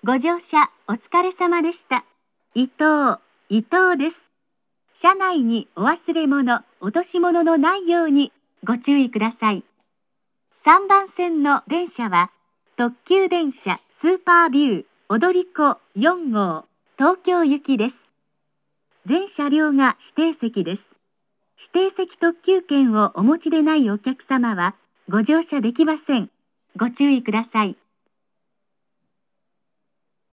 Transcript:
ご乗車お疲れ様でした。伊藤です。車内にお忘れ物、落とし物のないようにご注意ください。3番線の電車は、特急電車スーパービュー踊り子4号、東京行きです。全車両が指定席です。指定席特急券をお持ちでないお客様は、ご乗車できません。ご注意ください。